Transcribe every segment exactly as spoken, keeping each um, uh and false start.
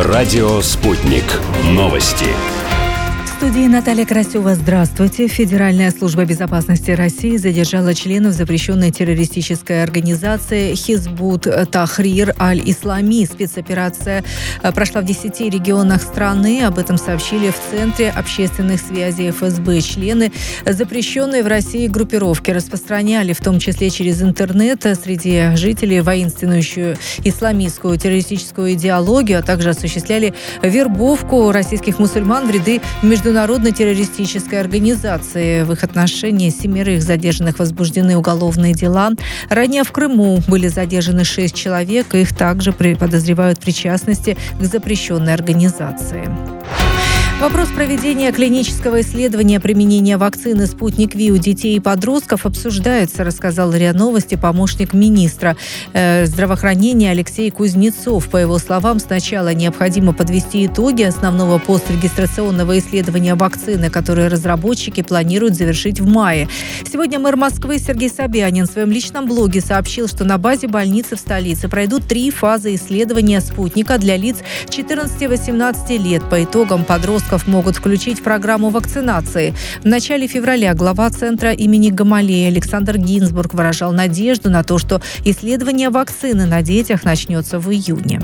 Радио «Спутник». Новости. В студии Наталья Красева. Здравствуйте. Федеральная служба безопасности России задержала членов запрещенной террористической организации «Хизбут Тахрир Аль-Ислами». Спецоперация прошла в десяти регионах страны. Об этом сообщили в Центре общественных связей эф эс бэ. Члены запрещенной в России группировки распространяли, в том числе через интернет, среди жителей воинственную исламистскую террористическую идеологию, а также осуществляли вербовку российских мусульман в ряды международных Международной террористической организации. В их отношении семерых задержанных возбуждены уголовные дела. Ранее в Крыму были задержаны шесть человек. Их также подозревают в причастности к запрещенной организации. Вопрос проведения клинического исследования применения вакцины «Спутник Ви» у детей и подростков обсуждается, рассказал РИА Новости помощник министра э, здравоохранения Алексей Кузнецов. По его словам, сначала необходимо подвести итоги основного пострегистрационного исследования вакцины, которые разработчики планируют завершить в мае. Сегодня мэр Москвы Сергей Собянин в своем личном блоге сообщил, что на базе больницы в столице пройдут три фазы исследования «Спутника» для лиц четырнадцати-восемнадцати лет. По итогам подростков могут включить в программу вакцинации. В начале февраля глава Центра имени Гамалеи Александр Гинзбург выражал надежду на то, что исследование вакцины на детях начнется в июне.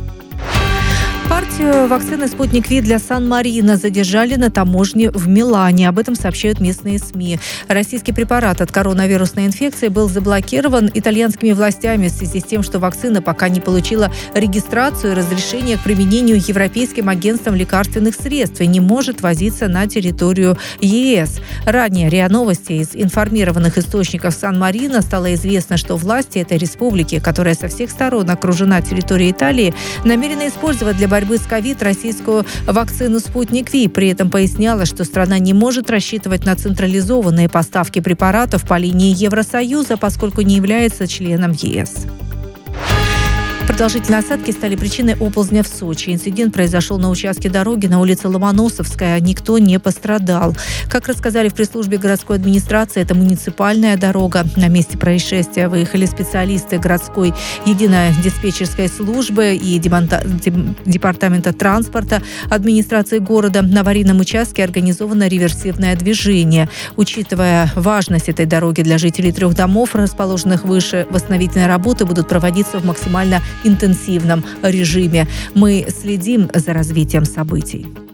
Партию вакцины «Спутник Ви» для Сан-Марино задержали на таможне в Милане. Об этом сообщают местные СМИ. Российский препарат от коронавирусной инфекции был заблокирован итальянскими властями в связи с тем, что вакцина пока не получила регистрацию и разрешение к применению Европейским агентством лекарственных средств и не может возиться на территорию е эс. Ранее РИА Новости из информированных источников Сан-Марино стало известно, что власти этой республики, которая со всех сторон окружена территорией Италии, намерены использовать для борьбы с ковид российскую вакцину «Спутник Ви». При этом поясняла, что страна не может рассчитывать на централизованные поставки препаратов по линии Евросоюза, поскольку не является членом е эс. Продолжительные осадки стали причиной оползня в Сочи. Инцидент произошел на участке дороги на улице Ломоносовская. Никто не пострадал. Как рассказали в пресс-службе городской администрации, это муниципальная дорога. На месте происшествия выехали специалисты городской единой диспетчерской службы и департамента транспорта администрации города. На аварийном участке организовано реверсивное движение. Учитывая важность этой дороги для жителей трех домов, расположенных выше, восстановительные работы будут проводиться в максимально интенсивном режиме. Мы следим за развитием событий.